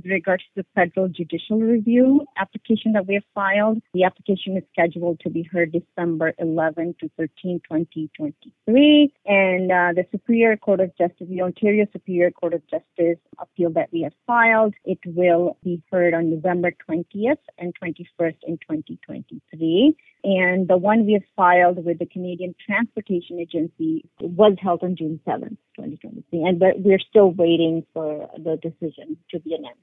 regards to the federal judicial review application that we have filed, the application is scheduled to be heard December 11 to 13, 2023. And the Superior Court of Justice, the Ontario Superior Court of Justice appeal that we have filed, it will be heard on November 20th and 21st in 2023. And the one we have filed with the Canadian Transportation Agency was held on June 7th, 2023. But we're still waiting for the decision to be announced.